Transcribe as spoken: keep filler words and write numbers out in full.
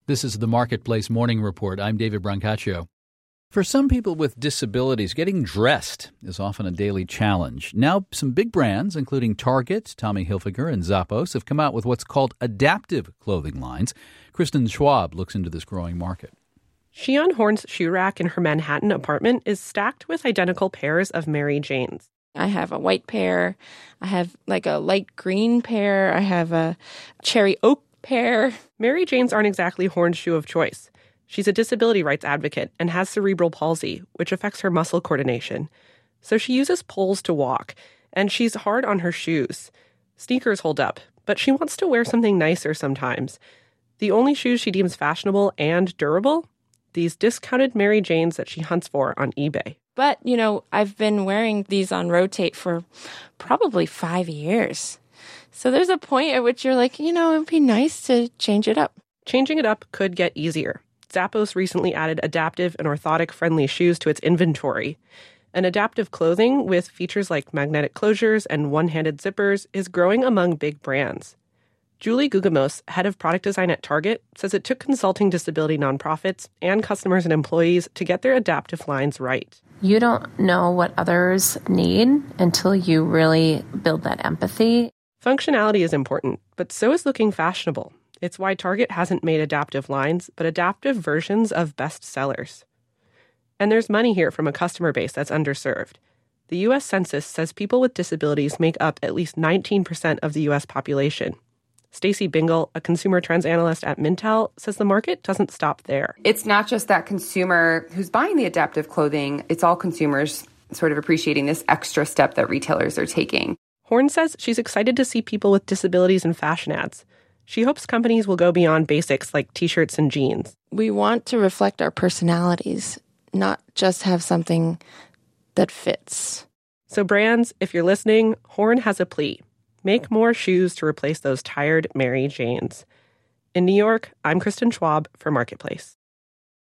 This is the Marketplace Morning Report. I'm David Brancaccio. For some people with disabilities, getting dressed is often a daily challenge. Now, some big brands, including Target, Tommy Hilfiger, and Zappos, have come out with what's called adaptive clothing lines. Kristen Schwab looks into this growing market. Shion Horn's shoe rack in her Manhattan apartment is stacked with identical pairs of Mary Janes. I have a white pair. I have like a light green pair. I have a cherry oak pair. Mary Janes aren't exactly Horn's shoe of choice. She's a disability rights advocate and has cerebral palsy, which affects her muscle coordination. So she uses poles to walk, and she's hard on her shoes. Sneakers hold up, but she wants to wear something nicer sometimes. The only shoes she deems fashionable and durable? These discounted Mary Janes that she hunts for on eBay. But, you know, I've been wearing these on rotate for probably five years. So there's a point at which you're like, you know, it would be nice to change it up. Changing it up could get easier. Zappos recently added adaptive and orthotic-friendly shoes to its inventory. And adaptive clothing with features like magnetic closures and one-handed zippers is growing among big brands. Julie Gugamos, head of product design at Target, says it took consulting disability nonprofits and customers and employees to get their adaptive lines right. You don't know what others need until you really build that empathy. Functionality is important, but so is looking fashionable. It's why Target hasn't made adaptive lines, but adaptive versions of best sellers. And there's money here from a customer base that's underserved. The U S Census says people with disabilities make up at least nineteen percent of the U S population. Stacy Bingle, a consumer trends analyst at Mintel, says the market doesn't stop there. It's not just that consumer who's buying the adaptive clothing. It's all consumers sort of appreciating this extra step that retailers are taking. Horn says she's excited to see people with disabilities in fashion ads. She hopes companies will go beyond basics like T-shirts and jeans. We want to reflect our personalities, not just have something that fits. So brands, if you're listening, Horn has a plea. Make more shoes to replace those tired Mary Janes. In New York, I'm Kristen Schwab for Marketplace.